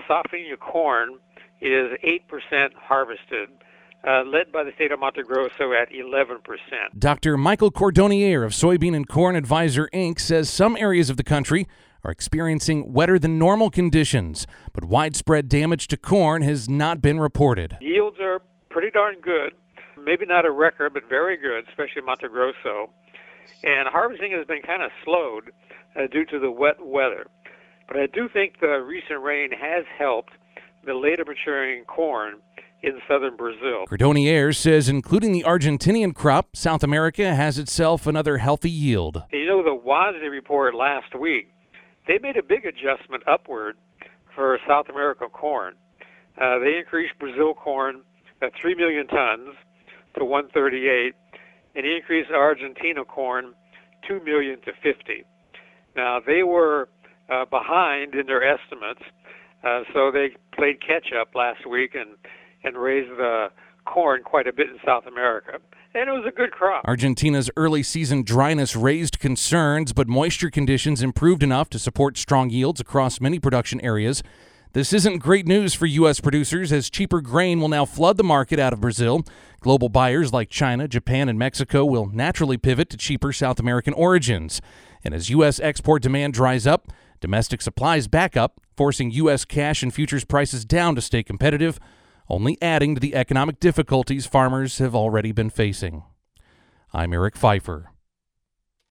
safrinha corn is 8% harvested, led by the state of Mato Grosso at 11%. Dr. Michael Cordonnier of Soybean and Corn Advisor, Inc. says some areas of the country are experiencing wetter than normal conditions, but widespread damage to corn has not been reported. Yields are pretty darn good. Maybe not a record, but very good, especially in Mato Grosso. And harvesting has been kind of slowed due to the wet weather. But I do think the recent rain has helped the later maturing corn in southern Brazil. Cordonnier says including the Argentinian crop, South America has itself another healthy yield. You know, the WASDE report last week, they made a big adjustment upward for South American corn. They increased Brazil corn at 3 million tons to 138, and he increased Argentina corn 2 million to 50. Now, they were behind in their estimates, so they played catch-up last week and raised the corn quite a bit in South America. And it was a good crop. Argentina's early season dryness raised concerns, but moisture conditions improved enough to support strong yields across many production areas. This isn't great news for U.S. producers, as cheaper grain will now flood the market out of Brazil. Global buyers like China, Japan, and Mexico will naturally pivot to cheaper South American origins. And as U.S. export demand dries up, domestic supplies back up, forcing U.S. cash and futures prices down to stay competitive, only adding to the economic difficulties farmers have already been facing. I'm Eric Pfeiffer.